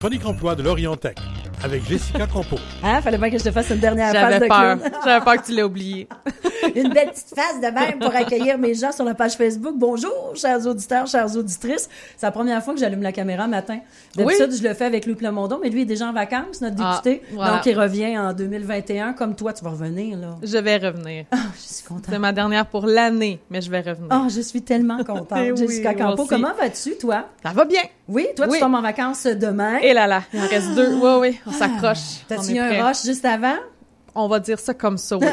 Chronique emploi de l'Orientech avec Jessica Campo. Fallait bien que je te fasse une dernière phase de clown. J'avais peur que tu l'aies oublié. Une belle petite phase de même pour accueillir mes gens sur la page Facebook. Bonjour, chers auditeurs, chères auditrices. C'est la première fois que j'allume la caméra matin. D'habitude, je le fais avec Louis Plamondon, mais lui est déjà en vacances, notre député. Voilà. Donc, il revient en 2021. Comme toi, tu vas revenir, là. Je vais revenir. Je suis contente. C'est ma dernière pour l'année, mais je vais revenir. Je suis tellement contente. Oui, Jessica Campo, aussi. comment vas-tu, toi? Ça va bien. Oui, toi, tu tombes en vacances demain. Et là, il en reste 2. Oui, on s'accroche. T'as-tu eu un rush juste avant? On va dire ça comme ça, oui.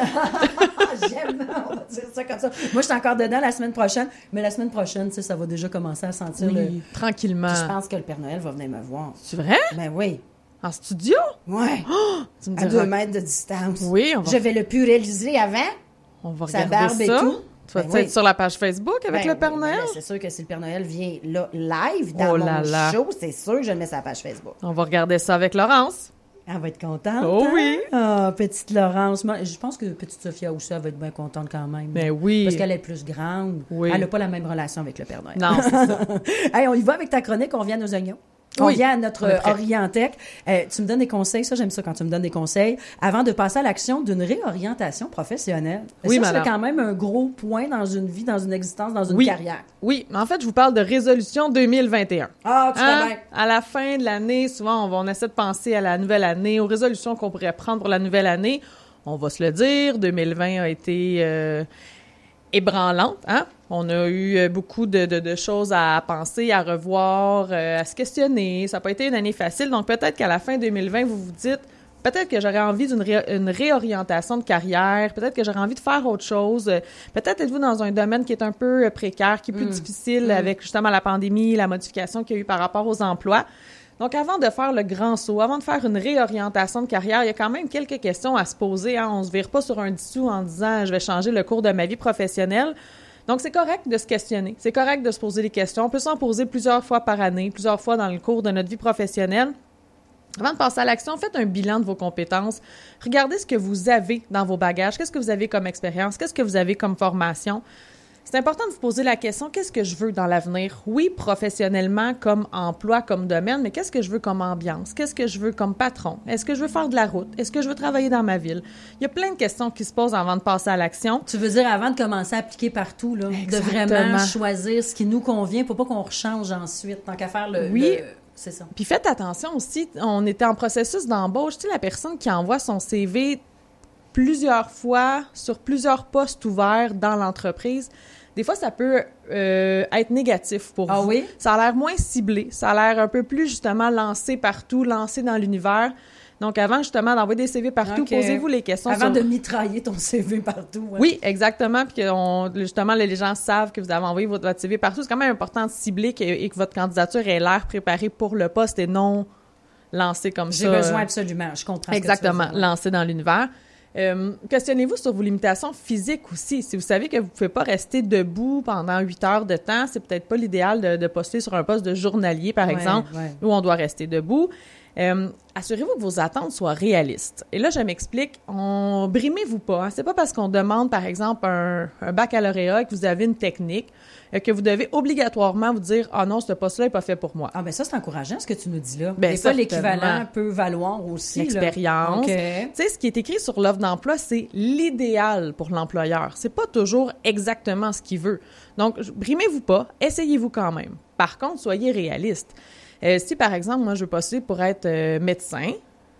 J'aime, on va dire ça comme ça. Moi, je suis encore dedans la semaine prochaine, mais la semaine prochaine, tu sais, ça va déjà commencer à sentir tranquillement. Puis je pense que le Père Noël va venir me voir. C'est vrai? Ben oui. En studio? Ouais. Tu me À diras. 2 mètres de distance. Oui, on va, Je vais le purialiser avant. on va sa regarder barbe et ça. tout. Tu vas Ben être oui. sur la page Facebook avec Ben le Père oui, Noël? ben c'est sûr que si le Père Noël vient là, live dans Oh là mon là. show, c'est sûr que je le mets sur la page Facebook. On va regarder ça avec Laurence. Elle va être contente. Oh hein? oui. Petite Laurence. Moi, je pense que petite Sophia aussi, elle va être bien contente quand même. Ben oui. Parce qu'elle est plus grande. Oui. Elle n'a pas la même relation avec le Père Noël. Non, c'est ça. Hey, on y va avec ta chronique, on vient aux oignons. On Oui. vient à On est notre prêt. Orientech. Tu me donnes des conseils, ça j'aime ça quand tu me donnes des conseils, avant de passer à l'action d'une réorientation professionnelle. Oui, ça, madame. c'est quand même un gros point dans une vie, dans une existence, dans une Oui. carrière. Oui, mais en fait, je vous parle de résolution 2021. Ah, tu Hein? fais bien. À la fin de l'année, souvent, on essaie de penser à la nouvelle année, aux résolutions qu'on pourrait prendre pour la nouvelle année. On va se le dire, 2020 a été ébranlante. Hein? On a eu beaucoup de choses à penser, à revoir, à se questionner. Ça n'a pas été une année facile. Donc, peut-être qu'à la fin 2020, vous vous dites, peut-être que j'aurais envie une réorientation de carrière, peut-être que j'aurais envie de faire autre chose. Peut-être êtes-vous dans un domaine qui est un peu précaire, qui est plus difficile avec justement la pandémie, la modification qu'il y a eu par rapport aux emplois. Donc, avant de faire le grand saut, avant de faire une réorientation de carrière, il y a quand même quelques questions à se poser. Hein? On ne se vire pas sur un dissous en disant « je vais changer le cours de ma vie professionnelle ». Donc, c'est correct de se questionner. C'est correct de se poser des questions. On peut s'en poser plusieurs fois par année, plusieurs fois dans le cours de notre vie professionnelle. Avant de passer à l'action, faites un bilan de vos compétences. Regardez ce que vous avez dans vos bagages. Qu'est-ce que vous avez comme expérience? Qu'est-ce que vous avez comme formation? C'est important de vous poser la question, qu'est-ce que je veux dans l'avenir? Oui, professionnellement, comme emploi, comme domaine, mais qu'est-ce que je veux comme ambiance? Qu'est-ce que je veux comme patron? Est-ce que je veux faire de la route? Est-ce que je veux travailler dans ma ville? Il y a plein de questions qui se posent avant de passer à l'action. Tu veux dire avant de commencer à appliquer partout, là, de vraiment Exactement. choisir ce qui nous convient pour pas qu'on rechange ensuite, tant qu'à faire le... Oui. C'est ça. Puis faites attention aussi, on était en processus d'embauche, tu sais, la personne qui envoie son CV plusieurs fois sur plusieurs postes ouverts dans l'entreprise, des fois, ça peut être négatif pour Ah vous. oui? Ça a l'air moins ciblé, ça a l'air un peu plus, justement, lancé partout, lancé dans l'univers. Donc, avant, justement, d'envoyer des CV partout, OK. posez-vous les questions Avant sur... de mitrailler ton CV partout. Ouais. Oui, exactement. Puis que justement, les gens savent que vous avez envoyé votre CV partout. C'est quand même important de cibler et que votre candidature ait l'air préparée pour le poste et non lancée comme ça. J'ai besoin absolument, je comprends. Exactement, Ce que tu veux dire. lancée dans l'univers. Questionnez-vous sur vos limitations physiques aussi. Si vous savez que vous ne pouvez pas rester debout pendant 8 heures de temps, c'est peut-être pas l'idéal de poster sur un poste de journalier, par exemple, ouais. où on doit rester debout. Assurez-vous que vos attentes soient réalistes. Et là, je m'explique, brimez-vous pas. Hein. C'est pas parce qu'on demande, par exemple, un baccalauréat que vous avez une technique que vous devez obligatoirement vous dire « Ah non, ce poste-là n'est pas fait pour moi ». Ah, ben ça, c'est encourageant, ce que tu nous dis là. Ben, Des fois, certainement. l'équivalent peut valoir aussi. L'expérience. Là. Tu sais, ce qui est écrit sur l'offre d'emploi, c'est l'idéal pour l'employeur. C'est pas toujours exactement ce qu'il veut. Donc, brimez-vous pas, essayez-vous quand même. Par contre, soyez réaliste. Si, par exemple, moi, je veux postuler pour être médecin,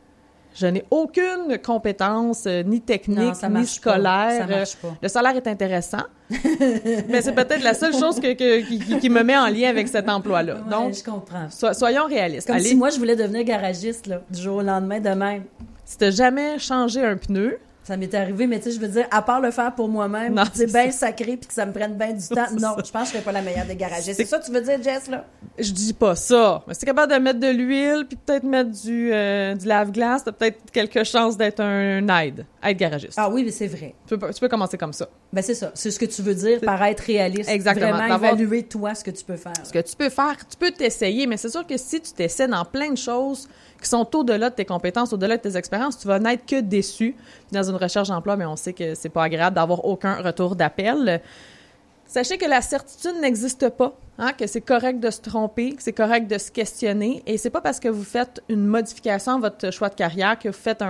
je n'ai aucune compétence ni technique, Non, ça ni marche pas. scolaire. Ça marche pas. Le salaire est intéressant, mais c'est peut-être la seule chose qui me met en lien avec cet emploi-là. Ouais, Donc, je comprends. soyons réalistes. Comme Allez, si moi, je voulais devenir garagiste, là, du jour au lendemain de même. si t'as jamais changé un pneu, Ça m'est arrivé, mais tu sais, je veux dire, à part le faire pour moi-même, Non, c'est c'est bien sacré puis que ça me prenne bien du temps. Non, je pense que je serais pas la meilleure des garagistes. C'est ça que tu veux dire, Jess, là? je dis pas ça. Mais si t'es capable de mettre de l'huile puis peut-être mettre du lave-glace, t'as peut-être quelques chances d'être un aide garagiste. Ah oui, mais c'est vrai. Tu peux commencer comme ça. Ben c'est ça. C'est ce que tu veux dire par être réaliste. Exactement. Vraiment D'avoir- évaluer, toi, ce que tu peux faire. Ce que tu peux faire, tu peux t'essayer, mais c'est sûr que si tu t'essaies dans plein de choses qui sont au-delà de tes compétences, au-delà de tes expériences, tu vas n'être que déçu. Dans une recherche d'emploi, mais on sait que c'est pas agréable d'avoir aucun retour d'appel. Sachez que la certitude n'existe pas, hein, que c'est correct de se tromper, que c'est correct de se questionner, et c'est pas parce que vous faites une modification à votre choix de carrière que vous faites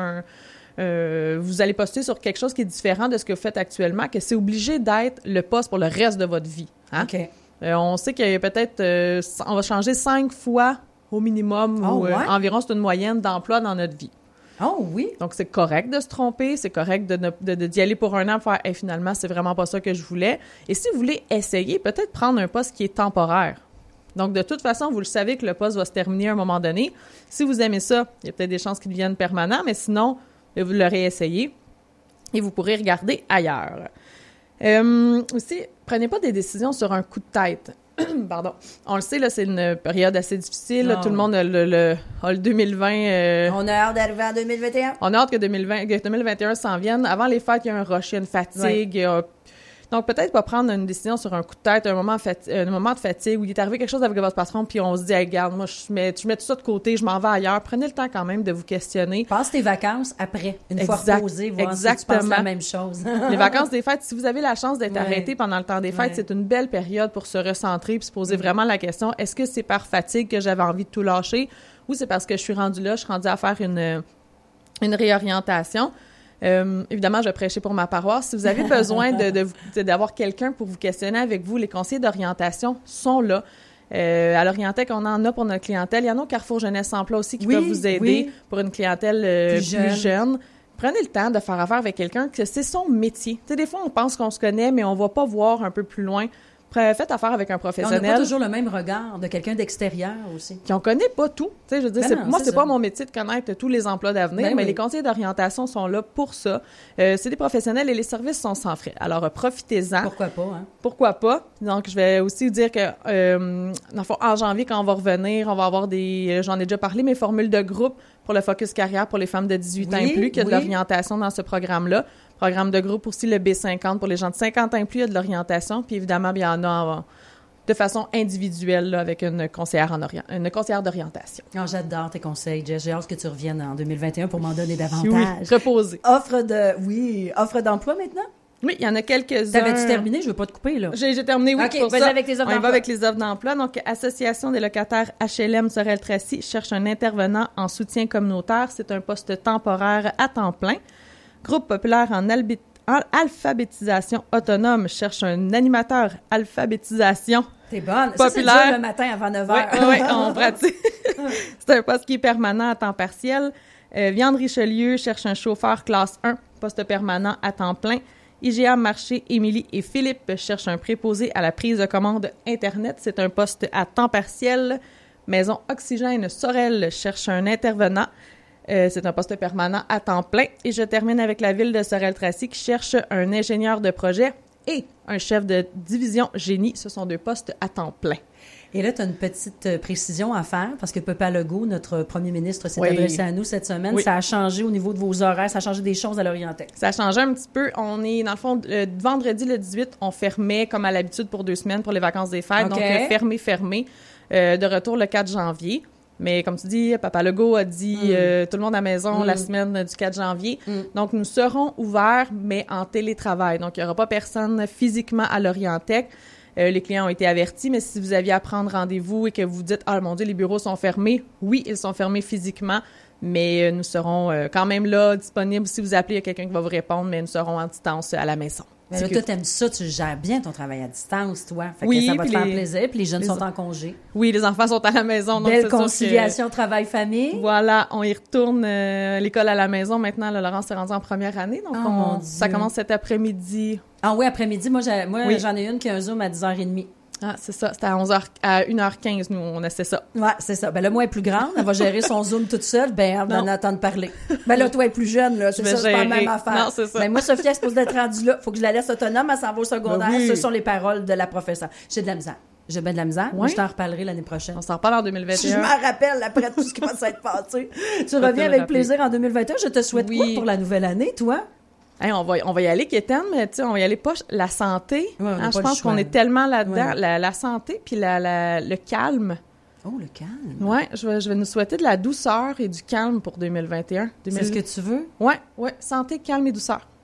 vous allez poster sur quelque chose qui est différent de ce que vous faites actuellement, que c'est obligé d'être le poste pour le reste de votre vie. Hein? OK. On sait qu'il y a peut-être, on va changer 5 fois au minimum, ou environ, c'est une moyenne d'emploi dans notre vie. Oh oui! Donc, c'est correct de se tromper, c'est correct d'y aller pour un an, faire hey, finalement, c'est vraiment pas ça que je voulais. Et si vous voulez essayer, peut-être prendre un poste qui est temporaire. Donc, de toute façon, vous le savez que le poste va se terminer à un moment donné. Si vous aimez ça, il y a peut-être des chances qu'il devienne permanent, mais sinon, vous l'aurez essayé et vous pourrez regarder ailleurs. Aussi, prenez pas des décisions sur un coup de tête. Pardon. On le sait, là, c'est une période assez difficile. Là, tout le monde a le 2020... On a hâte d'arriver en 2021. On a hâte que 2021 s'en vienne. Avant les fêtes, il y a un rush, il y a une fatigue. Donc, peut-être pas prendre une décision sur un coup de tête, un moment de fatigue où il est arrivé quelque chose avec votre patron, puis on se dit, hey, regarde, moi, je mets tout ça de côté, je m'en vais ailleurs. Prenez le temps quand même de vous questionner. Passe tes vacances après, une fois reposé, voir si tu penses la même chose. Les vacances des fêtes, si vous avez la chance d'être arrêté pendant le temps des fêtes, c'est une belle période pour se recentrer puis se poser vraiment la question, est-ce que c'est par fatigue que j'avais envie de tout lâcher ou c'est parce que je suis rendue à faire une réorientation? Évidemment, je vais prêcher pour ma paroisse. Si vous avez besoin d'avoir quelqu'un pour vous questionner avec vous, les conseillers d'orientation sont là. À l'Orientec, on en a pour notre clientèle. Il y en a au Carrefour Jeunesse Emploi aussi qui peuvent vous aider pour une clientèle plus jeune. Prenez le temps de faire affaire avec quelqu'un que c'est son métier. Tu sais, des fois, on pense qu'on se connaît, mais on va pas voir un peu plus loin. Faites affaire avec un professionnel. On n'a pas toujours le même regard de quelqu'un d'extérieur aussi. Qui on connaît pas tout. Tu sais, je veux dire, c'est pas mon métier de connaître tous les emplois d'avenir, mais les conseillers d'orientation sont là pour ça. C'est des professionnels et les services sont sans frais. Alors, profitez-en. Pourquoi pas, hein? Pourquoi pas? Donc, je vais aussi vous dire que, dans le fond, en janvier, quand on va revenir, on va avoir j'en ai déjà parlé, mes formules de groupe pour le Focus Carrière pour les femmes de 18 ans et plus, qu'il y a de l'orientation dans ce programme-là. Programme de groupe aussi, le B50 pour les gens de 50 ans et plus, il y a de l'orientation. Puis évidemment, il y en a de façon individuelle là, avec une conseillère d'orientation. Oh, j'adore tes conseils, Jess. J'ai hâte que tu reviennes en 2021 pour m'en donner davantage. Oui, reposer. Offre d'emploi maintenant? Oui, il y en a quelques-uns. T'avais-tu terminé? Je veux pas te couper, là. J'ai terminé, oui. OK, vas-y avec les offres d'emploi. On va avec les offres d'emploi. Donc, Association des locataires HLM Sorel-Tracy cherche un intervenant en soutien communautaire. C'est un poste temporaire à temps plein. Groupe populaire en alphabétisation autonome cherche un animateur alphabétisation. T'es bonne. Populaire. Ça, c'est dur le matin avant 9h. Oui, on pratique. C'est un poste qui est permanent à temps partiel. Viande Richelieu cherche un chauffeur classe 1, poste permanent à temps plein. IGA Marché, Émilie et Philippe cherchent un préposé à la prise de commande Internet. C'est un poste à temps partiel. Maison Oxygène Sorel cherche un intervenant. C'est un poste permanent à temps plein. Et je termine avec la ville de Sorel-Tracy qui cherche un ingénieur de projet et un chef de division génie. Ce sont 2 postes à temps plein. Et là, tu as une petite précision à faire parce que Papa Legault, notre premier ministre, s'est adressé à nous cette semaine. Oui. Ça a changé au niveau de vos horaires, ça a changé des choses à l'Orientec. Ça a changé un petit peu. On est, dans le fond, vendredi le 18, on fermait comme à l'habitude pour 2 semaines pour les vacances des fêtes. Okay. Donc, fermé. De retour le 4 janvier. Mais comme tu dis, Papa Legault a dit tout le monde à la maison la semaine du 4 janvier. Donc, nous serons ouverts, mais en télétravail. Donc, il n'y aura pas personne physiquement à l'Orientec. Les clients ont été avertis, mais si vous aviez à prendre rendez-vous et que vous dites « Ah, mon Dieu, les bureaux sont fermés », oui, ils sont fermés physiquement, mais nous serons quand même là, disponibles. Si vous appelez, il y a quelqu'un qui va vous répondre, mais nous serons en distance à la maison. Mais là, toi, t'aimes ça, tu gères bien ton travail à distance, toi. Fait que ça va te faire plaisir, puis les jeunes sont en congé. Oui, les enfants sont à la maison. Donc belle conciliation travail-famille. Voilà, on y retourne l'école à la maison. Maintenant, là, Laurence est rendue en première année, donc ça commence cet après-midi. Ah oui, après-midi. Moi, j'en ai une qui a un Zoom à 10h30. Ah, c'est ça. C'était à 1h15, nous, on essaie ça. Ouais, c'est ça. Ben là, moi, elle est plus grande. Elle va gérer son Zoom toute seule. Ben, elle en attend de parler. Ben là, toi, elle est plus jeune, là. C'est ça, c'est pas la même affaire. Non, c'est ça. Ben moi, Sophie, elle est supposée d'être rendue là. Faut que je la laisse autonome. Elle s'en va au secondaire. Ce sont les paroles de la professeure. J'ai de la misère. J'ai bien de la misère. Oui. Je t'en reparlerai l'année prochaine. On s'en reparle en 2021. Je m'en rappelle après tout ce qui va s'être passé. Tu reviens avec plaisir en 2021. Je te souhaite quoi pour la nouvelle année, toi? Hey, on va y aller, Kéten, mais tu sais, on va y aller pas la santé. Ouais, je pense qu'on est tellement là-dedans. Ouais. La santé puis le calme. Oh, le calme. Oui, je vais nous souhaiter de la douceur et du calme pour 2021. C'est ce que tu veux? Oui. Santé, calme et douceur.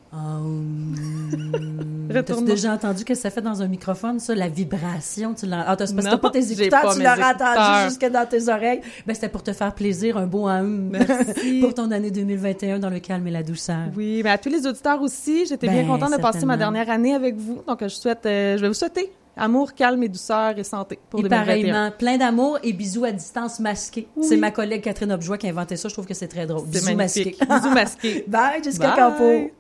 T'as-tu déjà entendu que ça fait dans un microphone, ça, la vibration? C'est parce que Non, t'as pas tes j'ai écouteurs, pas tu mes l'auras écouteurs. entendu jusque dans tes oreilles. Ben, c'était pour te faire plaisir, un beau Merci. pour ton année 2021 dans le calme et la douceur. Oui, mais à tous les auditeurs aussi, j'étais bien contente de passer ma dernière année avec vous. Donc, je vais vous souhaiter amour, calme et douceur et santé pour 2021. Pareillement, plein d'amour et bisous à distance masqués. Oui. C'est ma collègue Catherine Objoie qui a inventé ça. Je trouve que c'est très drôle. C'est bisous magnifique. masqués. Bisous masqués. Bye, Jessica Campo.